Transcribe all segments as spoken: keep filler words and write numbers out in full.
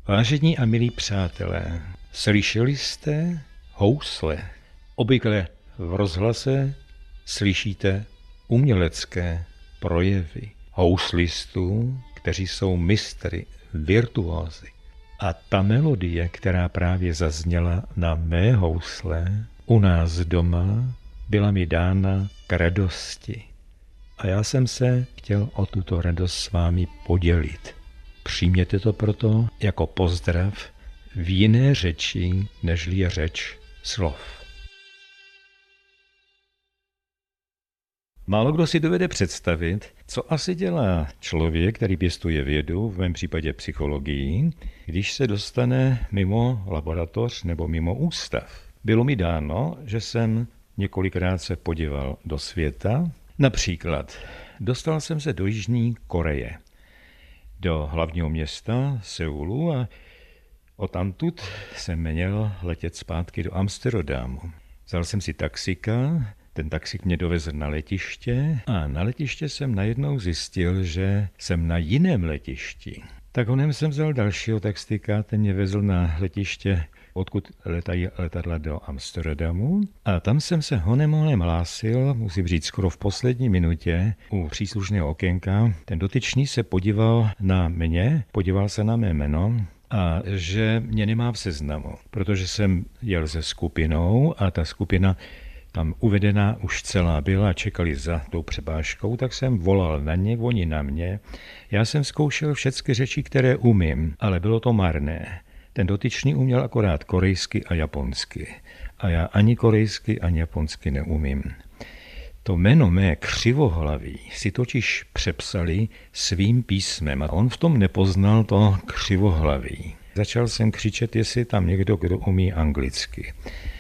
Vážení a milí přátelé, slyšeli jste housle? Obvykle v rozhlase slyšíte umělecké projevy houslistů, kteří jsou mistry, virtuózy. A ta melodie, která právě zazněla na mé housle u nás doma, byla mi dána k radosti. A já jsem se chtěl o tuto radost s vámi podělit. Přijměte to proto jako pozdrav v jiné řeči, nežli je řeč slov. Málo kdo si dovede představit, co asi dělá člověk, který pěstuje vědu, v mém případě psychologii, když se dostane mimo laboratoř nebo mimo ústav. Bylo mi dáno, že jsem několikrát se podíval do světa. Například dostal jsem se do Jižní Koreje, do hlavního města Seulu a odtamtud jsem měl letět zpátky do Amsterdamu. Vzal jsem si taxika, ten taxik mě dovezl na letiště a na letiště jsem najednou zjistil, že jsem na jiném letišti. Tak honem jsem vzal dalšího taxika, ten mě vezl na letiště, odkud letají letadla do Amsterdamu. A tam jsem se honem honem hlásil, musím říct skoro v poslední minutě, u příslušného okénka. Ten dotyčný se podíval na mě, podíval se na mé jméno a že mě nemá v seznamu, protože jsem jel se skupinou a ta skupina tam uvedená už celá byla, čekali za tou přepážkou, tak jsem volal na ně, oni na mě. Já jsem zkoušel všechny řeči, které umím, ale bylo to marné. Ten dotyčný uměl akorát korejsky a japonsky. A já ani korejsky, ani japonsky neumím. To jméno mé křivohlaví si totiž přepsali svým písmem a on v tom nepoznal to křivohlaví. Začal jsem křičet, jestli tam někdo, kdo umí anglicky.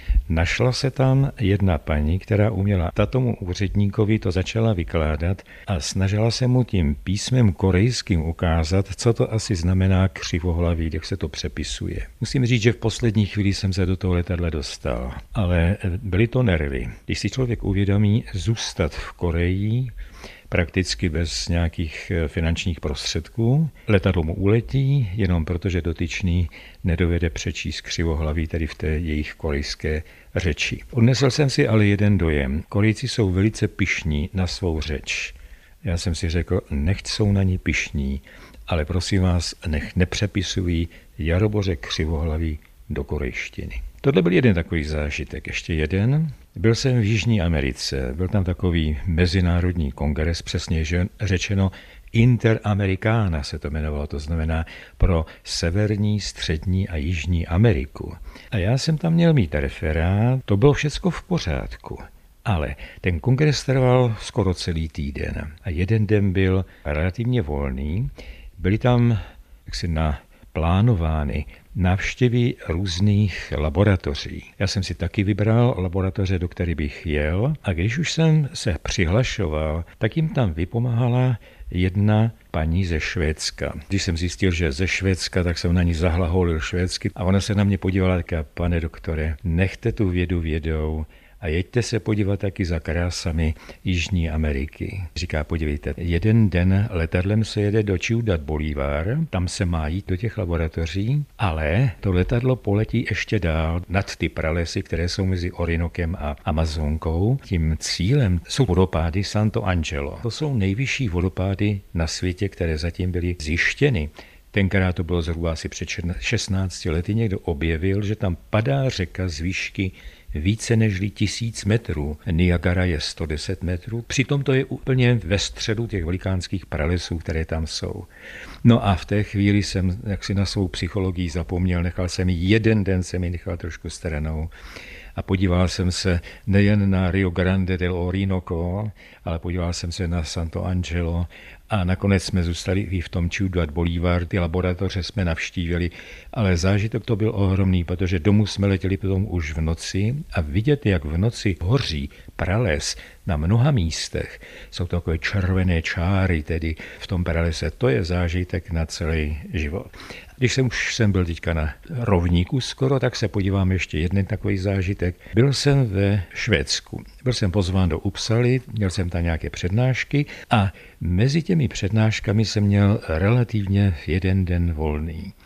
Našla se tam jedna paní, která uměla tomu úředníkovi to začala vykládat a snažila se mu tím písmem korejským ukázat, co to asi znamená křivohlaví, jak se to přepisuje. Musím říct, že v poslední chvíli jsem se do toho letadla dostal, ale byly to nervy. Když si člověk uvědomí zůstat v Koreji, prakticky bez nějakých finančních prostředků. Letadlo mu uletí, jenom protože dotyčný nedovede přečíst křivohlaví, tedy v té jejich korejské řeči. Odnesl jsem si ale jeden dojem. Korejci jsou velice pyšní na svou řeč. Já jsem si řekl, nechť jsou na ní pyšní, ale prosím vás, nech nepřepisují Jaroboře křivohlaví do korejštiny. Tohle byl jeden takový zážitek. Ještě jeden. Byl jsem v Jižní Americe. Byl tam takový mezinárodní kongres, přesně řečeno Interamericana se to jmenovalo, to znamená pro severní, střední a jižní Ameriku. A já jsem tam měl mít referát, to bylo všecko v pořádku. Ale ten kongres trval skoro celý týden. A jeden den byl relativně volný. Byli tam jaksi na plánovány návštěvy různých laboratoří. Já jsem si taky vybral laboratoře, do které bych jel a když už jsem se přihlašoval, tak jim tam vypomáhala jedna paní ze Švédska. Když jsem zjistil, že ze Švédska, tak jsem na ní zahlaholil švédsky a ona se na mě podívala a říká, pane doktore, nechte tu vědu vědou a jeďte se podívat taky za krásami Jižní Ameriky. Říká, podívejte, jeden den letadlem se jede do Ciudad Bolívar, tam se má jít do těch laboratoří, ale to letadlo poletí ještě dál nad ty pralesy, které jsou mezi Orinokem a Amazonkou. Tím cílem jsou vodopády Santo Angelo. To jsou nejvyšší vodopády na světě, které zatím byly zjištěny. Tenkrát to bylo zhruba asi před šestnácti lety, někdo objevil, že tam padá řeka z výšky více než tisíc metrů. Niagara je sto deset metrů. Přitom to je úplně ve středu těch velikánských pralesů, které tam jsou. No a v té chvíli jsem jaksi na svou psychologii zapomněl, nechal jsem jeden den, jsem ji nechal trošku stranou a podíval jsem se nejen na Rio Grande del Orinoco, ale podíval jsem se na Santo Angelo a nakonec jsme zůstali i v tom Ciudad Bolívar, ty laboratoře jsme navštívili, ale zážitek to byl ohromný, protože domů jsme letěli potom už v noci a vidět, jak v noci hoří prales na mnoha místech, jsou to takové červené čáry tedy v tom pralese, to je zážitek na celý život. Když jsem už jsem byl teďka na rovníku skoro, tak se podívám ještě jeden takový zážitek. Byl jsem ve Švédsku. Byl jsem pozván do Uppsaly, měl jsem tam nějaké přednášky a mezi těmi přednáškami jsem měl relativně jeden den volný.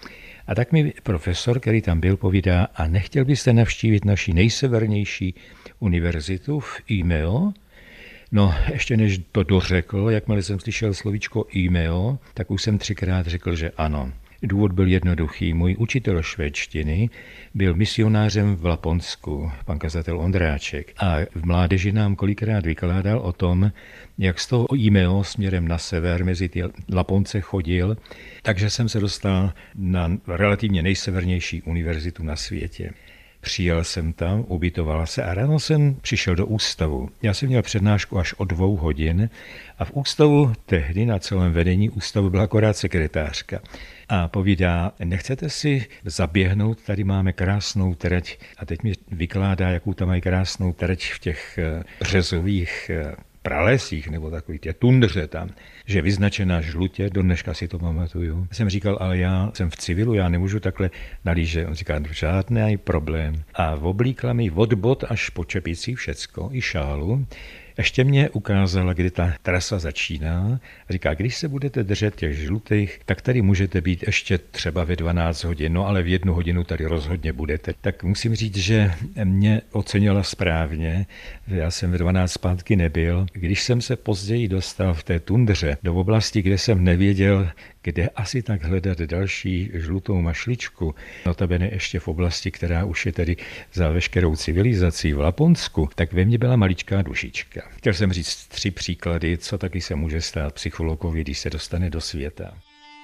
A tak mi profesor, který tam byl, povídá, a nechtěl byste navštívit naši nejsevernější univerzitu v e-mail? No, ještě než to dořekl, jakmile jsem slyšel slovíčko e-mail, tak už jsem třikrát řekl, že ano. Důvod byl jednoduchý. Můj učitel švédštiny byl misionářem v Laponsku, pan kazatel Ondráček. A v mládeži nám kolikrát vykládal o tom, jak z toho e-mail směrem na sever mezi ty Laponce chodil. Takže jsem se dostal na relativně nejsevernější univerzitu na světě. Přijel jsem tam, ubytoval se a ráno jsem přišel do ústavu. Já jsem měl přednášku až o dvou hodin a v ústavu tehdy na celém vedení ústavu byla akorát sekretářka. A povídá, nechcete si zaběhnout, tady máme krásnou trať. A teď mi vykládá, jakou tam mají krásnou trať v těch březových pralesích, nebo takový tě tundře tam, že je vyznačená žlutě, do dneška si to pamatuju. Jsem říkal, ale já jsem v civilu, já nemůžu takhle nalížet. On říká, žádný problém. A oblíkla mi od bod až po čepici všecko, i šálu. Ještě mě ukázala, kdy ta trasa začíná. Říká, když se budete držet těch žlutých, tak tady můžete být ještě třeba ve dvanáct hodin, no ale v jednu hodinu tady rozhodně budete. Tak musím říct, že mě ocenila správně. Já jsem ve dvanáct zpátky nebyl. Když jsem se později dostal v té tundře do oblasti, kde jsem nevěděl, kde asi tak hledat další žlutou mašličku, notabene ještě v oblasti, která už je tedy za veškerou civilizací v Laponsku, tak ve mně byla maličká dušička. Chtěl jsem říct tři příklady, co taky se může stát psychologovi, když se dostane do světa.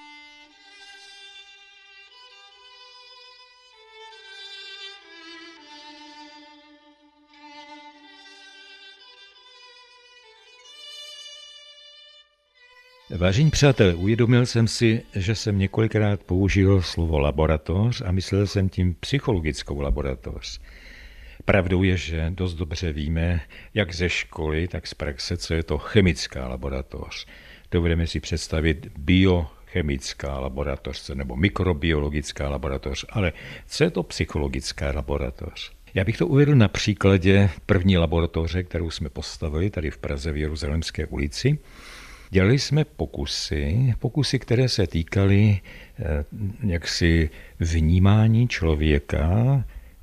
Vážení přátelé, uvědomil jsem si, že jsem několikrát použil slovo laboratoř a myslel jsem tím psychologickou laboratoř. Pravdou je, že dost dobře víme, jak ze školy, tak z praxe, co je to chemická laboratoř. Dovedeme si představit biochemická laboratoř nebo mikrobiologická laboratoř, ale co je to psychologická laboratoř? Já bych to uvedl na příkladě první laboratoře, kterou jsme postavili tady v Praze v Jeruzalémské ulici. Dělali jsme pokusy, pokusy, které se týkaly eh, jaksi vnímání člověka,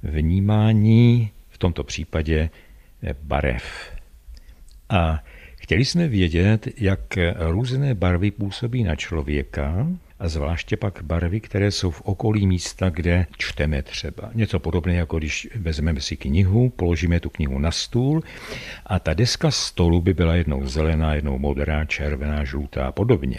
vnímání v tomto případě barev. A chtěli jsme vědět, jak různé barvy působí na člověka, a zvláště pak barvy, které jsou v okolí místa, kde čteme třeba. Něco podobného, jako když vezmeme si knihu, položíme tu knihu na stůl a ta deska stolu by byla jednou zelená, jednou modrá, červená, žlutá a podobně.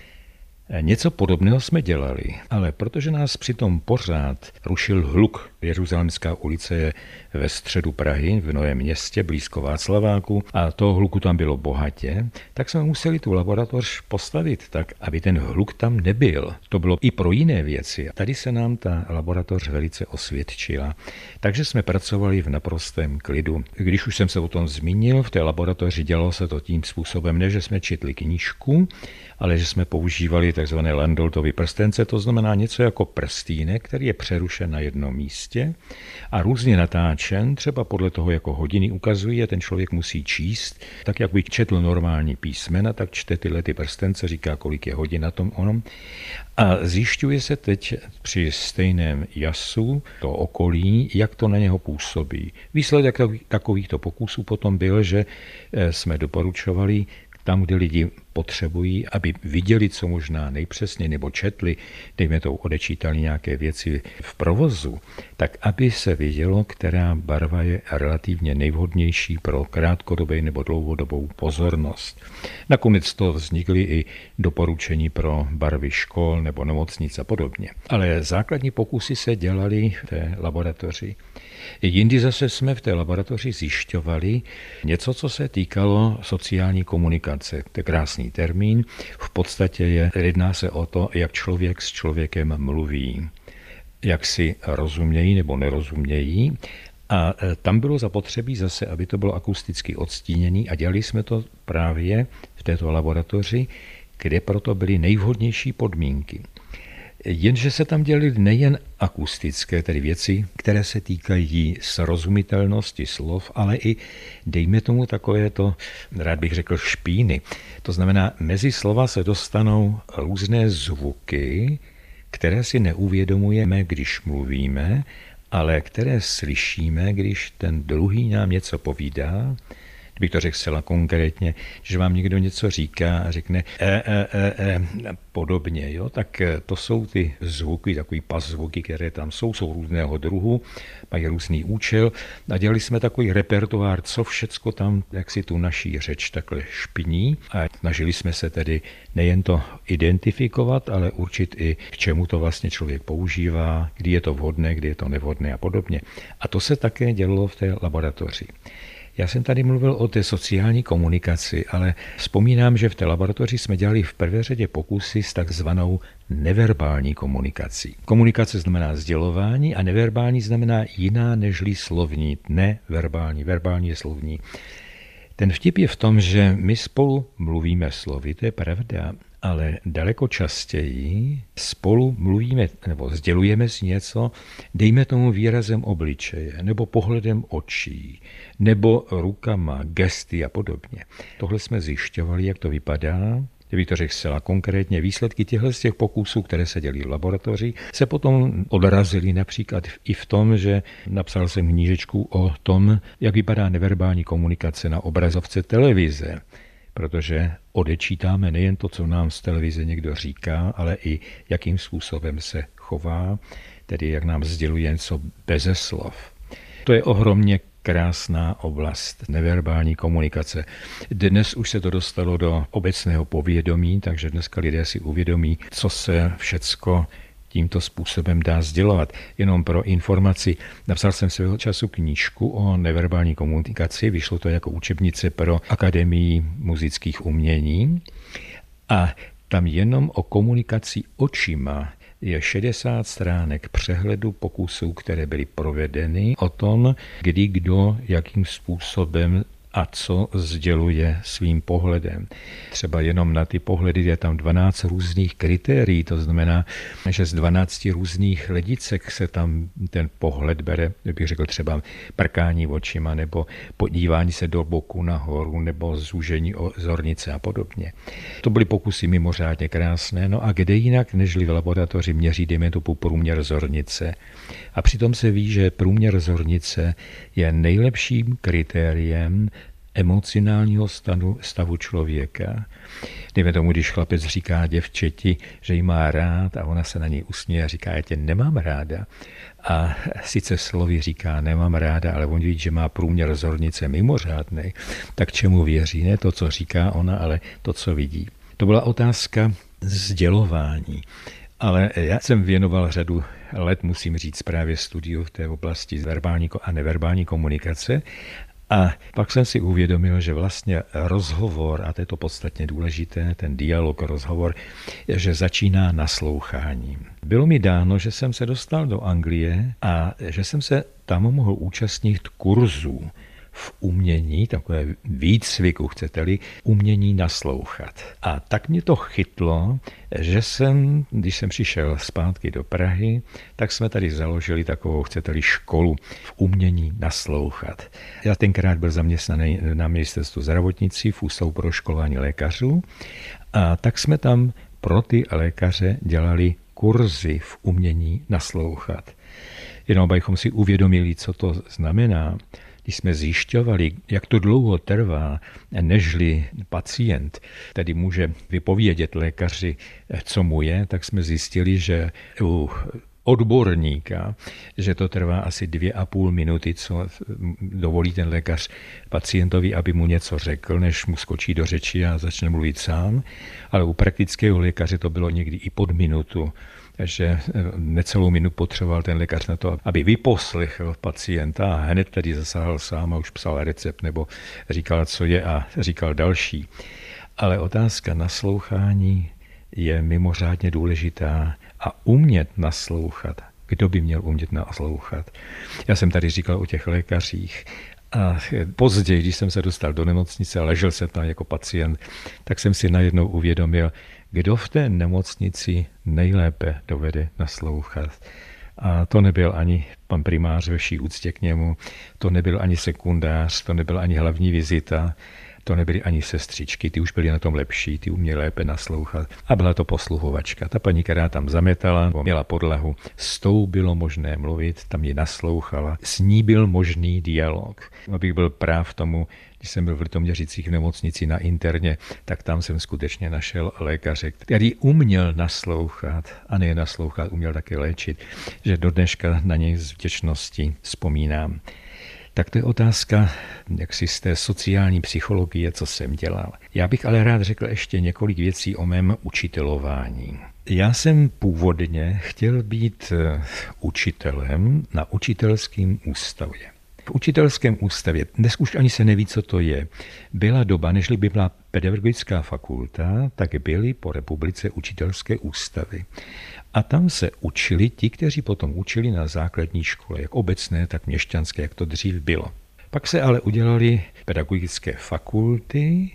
Něco podobného jsme dělali, ale protože nás přitom pořád rušil hluk, Jeruzalémská ulice je ve středu Prahy, v Novém Městě, blízko Václaváku, a toho hluku tam bylo bohatě, tak jsme museli tu laboratoř postavit tak, aby ten hluk tam nebyl. To bylo i pro jiné věci. Tady se nám ta laboratoř velice osvědčila, takže jsme pracovali v naprostém klidu. Když už jsem se o tom zmínil, v té laboratoři dělalo se to tím způsobem, ne, že jsme četli knížku, ale že jsme používali takzvané Landoltovy prstence, to znamená něco jako prstýnek, který je přerušen na jednom místě a různě natáčen, třeba podle toho, jako hodiny ukazují, a ten člověk musí číst, tak jak by četl normální písmena, tak čte tyhle ty prstence, říká, kolik je hodin na tom onom. A zjišťuje se teď při stejném jasu, to okolí, jak to na něho působí. Výsledek takovýchto pokusů potom byl, že jsme doporučovali tam, kde lidi potřebují, aby viděli, co možná nejpřesně, nebo četli, dejme to, odečítali nějaké věci v provozu, tak aby se vidělo, která barva je relativně nejvhodnější pro krátkodobou nebo dlouhodobou pozornost. Nakonec to vznikly i doporučení pro barvy škol nebo nemocnic a podobně. Ale základní pokusy se dělaly v té laboratoři. Jindy zase jsme v té laboratoři zjišťovali něco, co se týkalo sociální komunikace. To je krásný termín. V podstatě je, jedná se o to, jak člověk s člověkem mluví, jak si rozumějí nebo nerozumějí. A tam bylo zapotřebí zase, aby to bylo akusticky odstíněné a dělali jsme to právě v této laboratoři, kde proto byly nejvhodnější podmínky. Jenže se tam dělaly nejen akustické, tedy věci, které se týkají srozumitelnosti slov, ale i, dejme tomu, takové to, rád bych řekl, špíny. To znamená, mezi slova se dostanou různé zvuky, které si neuvědomujeme, když mluvíme, ale které slyšíme, když ten druhý nám něco povídá. Kdybych to řekl zcela konkrétně, že vám někdo něco říká a řekne e, e, e, e, podobně, jo? Tak to jsou ty zvuky, takový pas zvuky, které tam jsou, jsou různého druhu, mají různý účel a dělali jsme takový repertoár, co všecko tam, jak si tu naší řeč takhle špiní a snažili jsme se tedy nejen to identifikovat, ale určit i, k čemu to vlastně člověk používá, kdy je to vhodné, kdy je to nevhodné a podobně. A to se také dělalo v té laboratoři. Já jsem tady mluvil o té sociální komunikaci, ale vzpomínám, že v té laboratoři jsme dělali v prvé řadě pokusy s takzvanou neverbální komunikací. Komunikace znamená sdělování a neverbální znamená jiná nežli slovní, neverbální, verbální je slovní. Ten vtip je v tom, že my spolu mluvíme slovy, to je pravda, ale daleko častěji spolu mluvíme nebo sdělujeme si něco, dejme tomu výrazem obličeje, nebo pohledem očí, nebo rukama, gesty a podobně. Tohle jsme zjišťovali, jak to vypadá. Kdybych to řekl zcela konkrétně, výsledky těchto z těch pokusů, které se dělí v laboratoři, se potom odrazily například i v tom, že napsal jsem knížečku o tom, jak vypadá neverbální komunikace na obrazovce televize. Protože odečítáme nejen to, co nám z televize někdo říká, ale i jakým způsobem se chová, tedy jak nám sděluje něco beze slov. To je ohromně krásná oblast neverbální komunikace. Dnes už se to dostalo do obecného povědomí, takže dneska lidé si uvědomí, co se všecko tímto způsobem dá sdělovat. Jenom pro informaci, napsal jsem svého času knížku o neverbální komunikaci, vyšlo to jako učebnice pro Akademii muzických umění a tam jenom o komunikaci očima je šedesát stránek přehledu pokusů, které byly provedeny o tom, kdy kdo, jakým způsobem a co sděluje svým pohledem. Třeba jenom na ty pohledy je tam dvanáct různých kritérií, to znamená, že z dvanácti různých hledicek se tam ten pohled bere, bych řekl třeba prkání očima, nebo podívání se do boku nahoru, nebo zúžení zornice a podobně. To byly pokusy mimořádně krásné, no a kde jinak, nežli v laboratoři měří, dejme tu průměr zornice. A přitom se ví, že průměr zornice je nejlepším kritériem emocionálního stavu, stavu člověka. Dejme tomu, když chlapec říká děvčeti, že jí má rád a ona se na něj usměje a říká, já tě nemám ráda. A sice slovy říká, nemám ráda, ale on ví, že má průměr zornice mimořádnej, tak čemu věří? Ne to, co říká ona, ale to, co vidí. To byla otázka sdělování. Ale já jsem věnoval řadu let, musím říct, právě studiu v té oblasti verbální a neverbální komunikace. A pak jsem si uvědomil, že vlastně rozhovor, a to je to podstatně důležité, ten dialog, rozhovor, že začíná nasloucháním. Bylo mi dáno, že jsem se dostal do Anglie a že jsem se tam mohl účastnit kurzů v umění, takové výcviku, chcete-li, umění naslouchat. A tak mě to chytlo, že jsem, když jsem přišel zpátky do Prahy, tak jsme tady založili takovou, chcete-li, školu v umění naslouchat. Já tenkrát byl zaměstnaný na ministerstvu zdravotnictví v Ústavu pro školování lékařů a tak jsme tam pro ty lékaře dělali kurzy v umění naslouchat. Jenom abychom si uvědomili, co to znamená. Když jsme zjišťovali, jak to dlouho trvá, nežli pacient tedy může vypovědět lékaři, co mu je, tak jsme zjistili, že u odborníka, že to trvá asi dvě a půl minuty, co dovolí ten lékař pacientovi, aby mu něco řekl, než mu skočí do řeči a začne mluvit sám. Ale u praktického lékaře to bylo někdy i pod minutu. Takže necelou minutu potřeboval ten lékař na to, aby vyposlechl pacienta a hned tedy zasáhl sám a už psal recept nebo říkal, co je a říkal další. Ale otázka naslouchání je mimořádně důležitá a umět naslouchat. Kdo by měl umět naslouchat? Já jsem tady říkal o těch lékařích. A později, když jsem se dostal do nemocnice a ležel jsem tam jako pacient, tak jsem si najednou uvědomil, kdo v té nemocnici nejlépe dovede naslouchat. A to nebyl ani pan primář ve vší úctě k němu, to nebyl ani sekundář, to nebyl ani hlavní vizita, To nebyly ani sestřičky, ty už byly na tom lepší, ty uměly lépe naslouchat. A byla to posluhovačka. Ta paní, která tam zametala, měla podlahu, s tou bylo možné mluvit, tam ji naslouchala, s ní byl možný dialog. Abych byl práv tomu, když jsem byl v Litoměřicích v nemocnici na interně, tak tam jsem skutečně našel lékaře, který uměl naslouchat a nejen naslouchat, uměl také léčit, že do dneška na něj s vděčností vzpomínám. Tak to je otázka jaksi z té sociální psychologie, co jsem dělal. Já bych ale rád řekl ještě několik věcí o mém učitelování. Já jsem původně chtěl být učitelem na učitelském ústavě. V učitelském ústavě, dnes už ani se neví, co to je, byla doba, nežli by byla pedagogická fakulta, tak byly po republice učitelské ústavy. A tam se učili ti, kteří potom učili na základní škole, jak obecné, tak měšťanské, jak to dřív bylo. Pak se ale udělaly pedagogické fakulty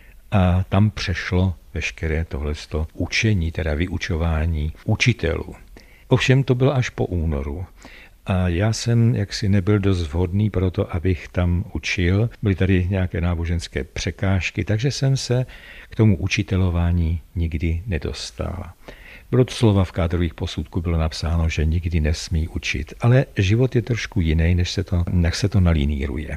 a tam přešlo veškeré tohleto učení, teda vyučování učitelů. Ovšem to bylo až po únoru. A já jsem jaksi nebyl dost vhodný pro to, abych tam učil. Byly tady nějaké náboženské překážky, takže jsem se k tomu učitelování nikdy nedostal. Bylo to slova v kádrových posudku, bylo napsáno, že nikdy nesmí učit. Ale život je trošku jiný, než se to, než se to nalíníruje.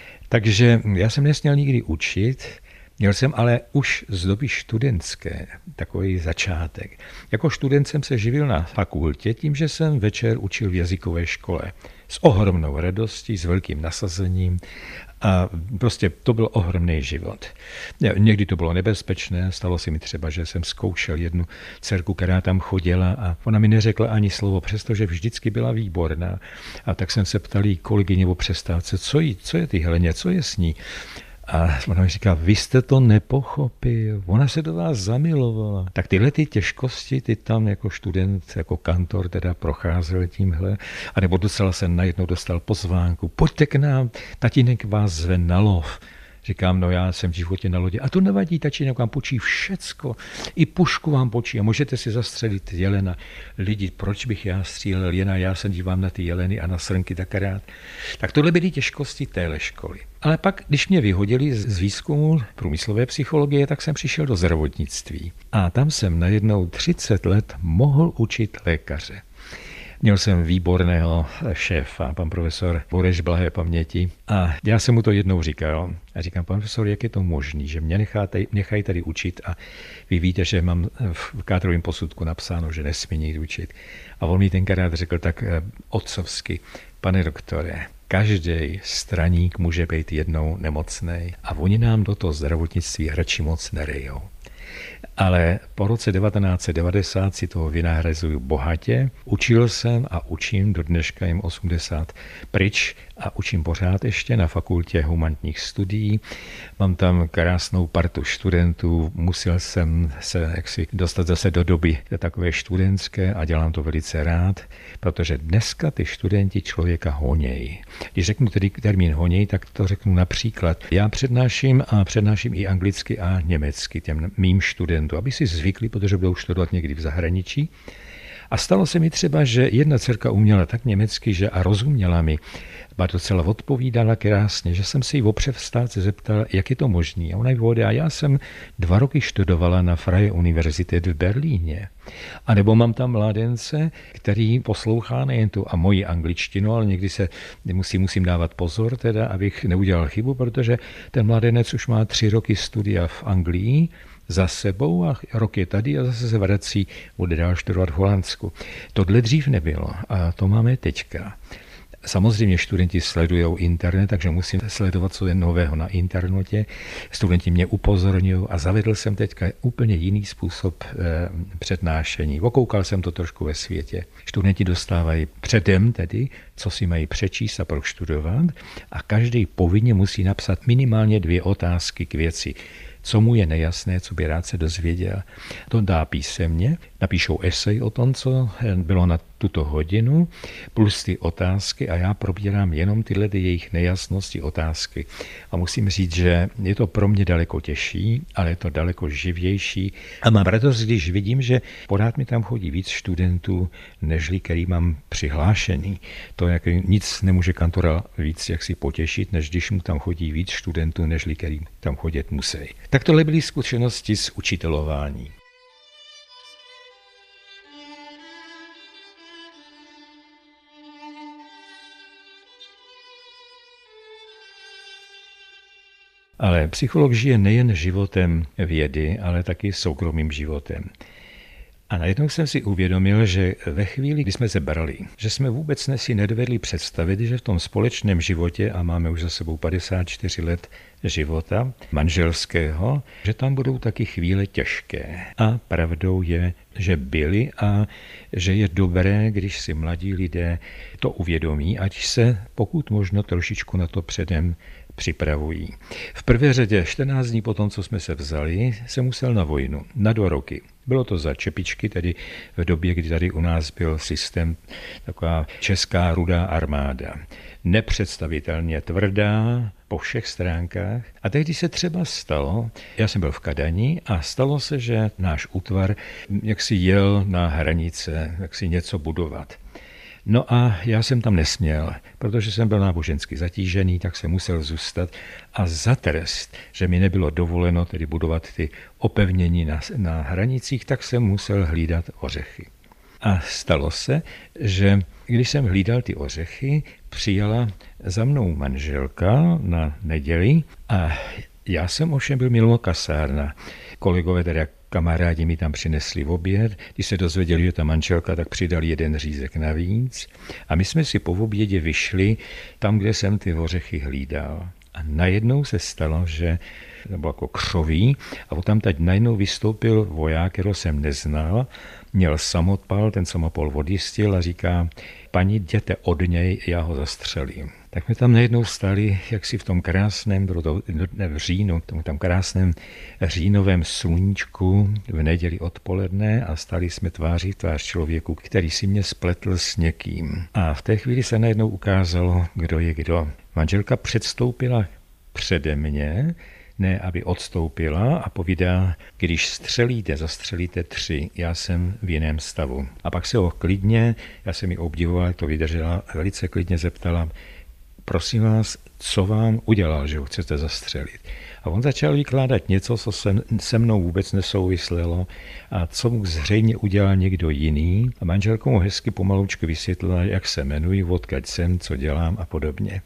Takže já jsem nesměl nikdy učit, měl jsem ale už z doby studentské takový začátek. Jako student jsem se živil na fakultě tím, že jsem večer učil v jazykové škole. S ohromnou radostí, s velkým nasazením a prostě to byl ohromný život. Někdy to bylo nebezpečné, stalo se mi třeba, že jsem zkoušel jednu dcerku, která tam chodila a ona mi neřekla ani slovo, přestože vždycky byla výborná. A tak jsem se ptal jí kolegyně o přestávce, co, jí, co je ty Heleně, co je s ní? A ona mi říká, vy jste to nepochopil, ona se do vás zamilovala. Tak tyhle ty těžkosti, ty tam jako student, jako kantor teda procházel tímhle, anebo docela jsem najednou dostal pozvánku, pojďte k nám, tatínek vás zve na lov. Říkám, no já jsem v životě na lodi. A to nevadí, tačínek vám počí všecko. I pušku vám počí a můžete si zastřelit jelena. Lidi, proč bych já střílel jena? Já se dívám na ty jeleny a na srnky tak rád. Tak tohle byly těžkosti téhle školy. Ale pak, když mě vyhodili z výzkumu průmyslové psychologie, tak jsem přišel do zdravotnictví. A tam jsem najednou třicet let mohl učit lékaře. Měl jsem výborného šéfa, pan profesor Bureš blahé paměti. A já jsem mu to jednou říkal. A říkám, pan profesor, jak je to možný, že mě necháte, nechají tady učit a vy víte, že mám v kádrovém posudku napsáno, že nesmí nikdy učit. A on mi tenkrát řekl tak otcovsky, pane doktore, každý straník může být jednou nemocnej a oni nám do toho zdravotnictví hrači moc nerejou. Ale po roce devatenáct set devadesát si toho vynahrazuju bohatě. Učil jsem a učím do dneška jim osmdesát pryč a učím pořád ještě na fakultě humanitních studií. Mám tam krásnou partu studentů, musel jsem se jaksi dostat zase do doby takové studentské a dělám to velice rád, protože dneska ty studenti člověka honějí. Když řeknu tedy termín honějí, tak to řeknu například. Já přednáším a přednáším i anglicky a německy těm mým studentům, aby si zvykli, protože budou studovat někdy v zahraničí. A stalo se mi třeba, že jedna dcerka uměla tak německy, že a rozuměla mi, ba docela odpovídala krásně, že jsem se jí o přestávce zeptal, jak je to možný. A ona jí vode, a já jsem dva roky študovala na Freie Universität v Berlíně. A nebo mám tam mládence, který poslouchá nejen tu a moji angličtinu, ale někdy se musí, musím dávat pozor, teda, abych neudělal chybu, protože ten mládenec už má tři roky studia v Anglii za sebou a rok je tady a zase se vrací, bude dál studovat v Holandsku. Tohle dřív nebylo a to máme teďka. Samozřejmě studenti sledují internet, takže musím sledovat, co je nového na internetě. Studenti mě upozorňují a zavedl jsem teďka úplně jiný způsob e, přednášení. Okoukal jsem to trošku ve světě. Studenti dostávají předem tedy, co si mají přečíst a proštudovat a každý povinně musí napsat minimálně dvě otázky k věci. Co mu je nejasné, co by rád se dozvěděl. To dá písemně, napíšou esej o tom, co bylo na tuto hodinu, plus ty otázky a já probírám jenom tyhle jejich nejasnosti, otázky. A musím říct, že je to pro mě daleko těžší, ale je to daleko živější. A mám radost, když vidím, že pořád mi tam chodí víc studentů, nežli který mám přihlášený. To to jak nic nemůže kantora víc jak si potěšit, než když mu tam chodí víc studentů, než který tam chodit musí. Tak tohle byly zkušenosti z učitelování. Ale psycholog žije nejen životem vědy, ale taky soukromým životem. A najednou jsem si uvědomil, že ve chvíli, kdy jsme se brali, že jsme vůbec si nedovedli představit, že v tom společném životě, a máme už za sebou padesát čtyři let života manželského, že tam budou taky chvíle těžké. A pravdou je, že byly a že je dobré, když si mladí lidé to uvědomí, ať se pokud možno trošičku na to předem připravují. V prvé řadě čtrnáct dní potom, co jsme se vzali, jsem musel na vojnu, na dva roky. Bylo to za čepičky, tedy v době, kdy tady u nás byl systém, taková česká rudá armáda. Nepředstavitelně tvrdá po všech stránkách. A tehdy se třeba stalo, já jsem byl v Kadani a stalo se, že náš útvar jaksi jel na hranice, jaksi něco budovat. No a já jsem tam nesměl, protože jsem byl nábožensky zatížený, tak jsem musel zůstat a za trest, že mi nebylo dovoleno tedy budovat ty opevnění na, na hranicích, tak jsem musel hlídat ořechy. A stalo se, že když jsem hlídal ty ořechy, přijela za mnou manželka na neděli a já jsem ovšem byl mimo kasárna. Kolegové, teda kamarádi mi tam přinesli v oběd, když se dozvěděli, že ta manželka, tak přidali jeden řízek navíc a my jsme si po obědě vyšli tam, kde jsem ty ořechy hlídal. A najednou se stalo, že to bylo jako křoví a tam teď najednou vystoupil voják, kterého jsem neznal, měl samopal, ten samopal odjistil a říká, paní, jděte od něj, já ho zastřelím. Tak jsme tam najednou stali, jak si v tom krásném, bylo to ne v říjnu, v tom tam krásném říjnovém sluníčku v neděli odpoledne a stali jsme tváří v tvář člověku, který si mě spletl s někým. A v té chvíli se najednou ukázalo, kdo je kdo. Manželka předstoupila přede mě, ne aby odstoupila a povídá, když střelíte, zastřelíte tři, já jsem v jiném stavu. A pak se ho klidně, já jsem ji obdivoval, jak to vydržela, velice klidně zeptala, prosím vás, co vám udělal, že ho chcete zastřelit. A on začal vykládat něco, co se, se mnou vůbec nesouvislelo a co mu zřejmě udělal někdo jiný. A manželka mu hezky pomalučku vysvětlila, jak se jmenuji, odkud jsem, co dělám a podobně.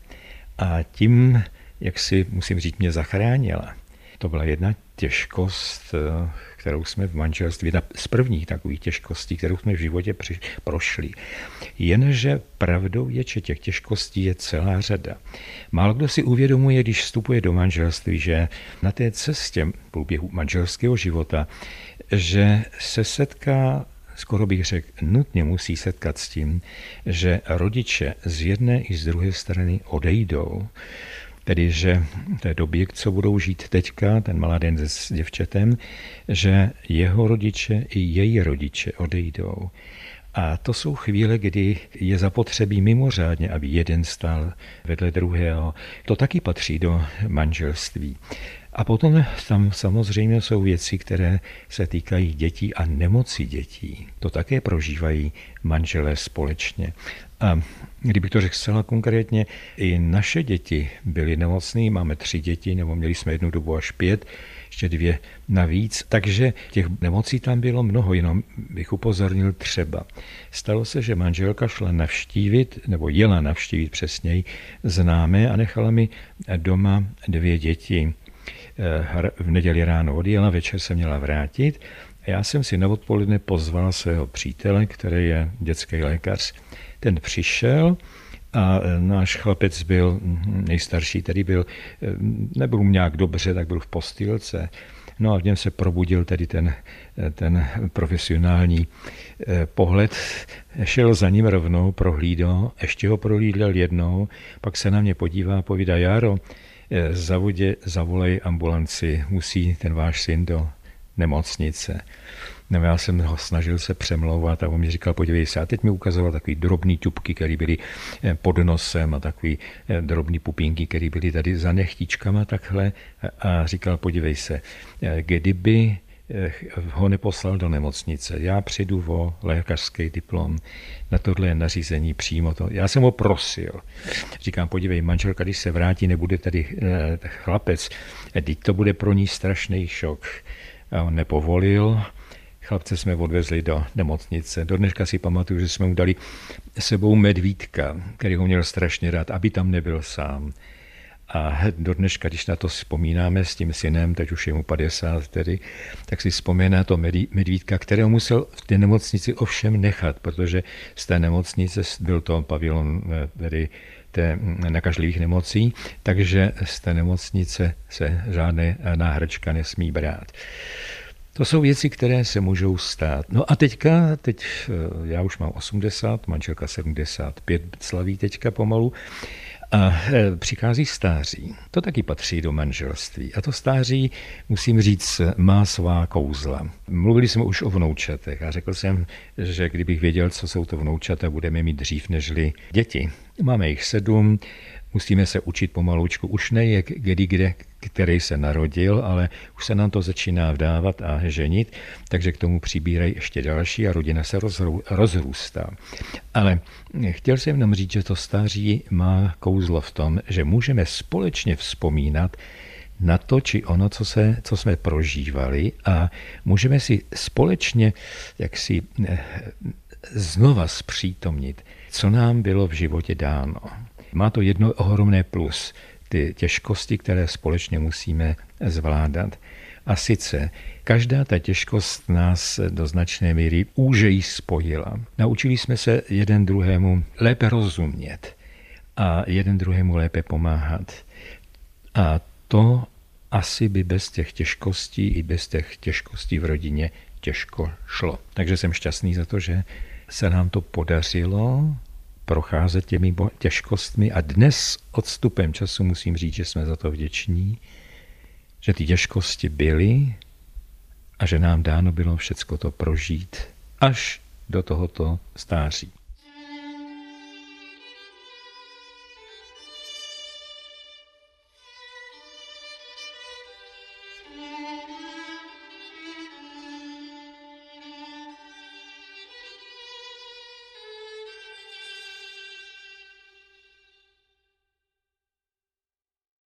A tím, jak si, musím říct, mě zachránila. To byla jedna těžkost, kterou jsme v manželství, jedna z prvních takových těžkostí, kterou jsme v životě při, prošli. Jenže pravdou je, že těch těžkostí je celá řada. Málo kdo si uvědomuje, když vstupuje do manželství, že na té cestě v průběhu manželského života, že se setká, skoro bych řekl, nutně musí setkat s tím, že rodiče z jedné i z druhé strany odejdou. Tedy, že v té době, co budou žít teďka, ten mladý s děvčetem, že jeho rodiče i její rodiče odejdou. A to jsou chvíle, kdy je zapotřebí mimořádně, aby jeden stál vedle druhého. To taky patří do manželství. A potom tam samozřejmě jsou věci, které se týkají dětí a nemocí dětí. To také prožívají manželé společně. A kdybych to řekl zcela konkrétně, i naše děti byly nemocné, máme tři děti, nebo měli jsme jednu dobu až pět, ještě dvě navíc, takže těch nemocí tam bylo mnoho, jenom bych upozornil třeba. Stalo se, že manželka šla navštívit, nebo jela navštívit přesněji, známé a nechala mi doma dvě děti. V neděli ráno odjela, večer se měla vrátit a já jsem si na odpoledne pozval svého přítele, který je dětský lékař. Ten přišel a náš chlapec byl nejstarší, tedy byl, nebyl nějak dobře, tak byl v postýlce. No a v něm se probudil tedy ten, ten profesionální pohled. Šel za ním rovnou, prohlídl, ještě ho prohlídl jednou, pak se na mě podívá a povídá, Járo, zavodě, zavolej ambulanci, musí ten váš syn do nemocnice. No, já jsem ho snažil se přemlouvat a on mi říkal, podívej se, a teď mi ukazoval takový drobný ťupky, které byly pod nosem a takový drobný pupínky, které byly tady za nechtičkama takhle a říkal, podívej se, kdyby ho neposlal do nemocnice. Já přijdu o lékařský diplom, na tohle je nařízení přímo to. Já jsem ho prosil. Říkám, podívej, manželka, když se vrátí, nebude tady chlapec, teď to bude pro ní strašný šok. A on nepovolil. Chlapce jsme odvezli do nemocnice. Do dneška si pamatuju, že jsme mu dali sebou medvídka, který ho měl strašně rád, aby tam nebyl sám. A do dneška, když na to vzpomínáme s tím synem, teď už je mu padesát tedy, tak si vzpomíná to medvídka, kterého musel v té nemocnici ovšem nechat, protože z té nemocnice byl to pavilon tedy té nakažlivých nemocí, takže z té nemocnice se žádné náhračka nesmí brát. To jsou věci, které se můžou stát. No a teďka, teď já už mám osmdesát, manželka sedmdesát pět slaví teďka pomalu, a přichází stáří. To taky patří do manželství. A to stáří, musím říct, má svá kouzla. Mluvili jsme už o vnoučatech a řekl jsem, že kdybych věděl, co jsou to vnoučata, budeme mít dřív nežli děti. Máme jich sedm, musíme se učit pomalučku. Už ne jak kdy kde, který se narodil, ale už se nám to začíná vdávat a ženit, takže k tomu přibírají ještě další a rodina se rozrůstá. Ale chtěl jsem nám říct, že to stáří má kouzlo v tom, že můžeme společně vzpomínat na to, či ono, co, se, co jsme prožívali a můžeme si společně jaksi znova zpřítomnit, co nám bylo v životě dáno. Má to jedno ohromné plus, ty těžkosti, které společně musíme zvládat. A sice každá ta těžkost nás do značné míry úžeji spojila. Naučili jsme se jeden druhému lépe rozumět a jeden druhému lépe pomáhat. A to asi by bez těch těžkostí i bez těch těžkostí v rodině těžko šlo. Takže jsem šťastný za to, že se nám to podařilo procházet těmi těžkostmi a dnes odstupem času musím říct, že jsme za to vděční, že ty těžkosti byly a že nám dáno bylo všecko to prožít až do tohoto stáří.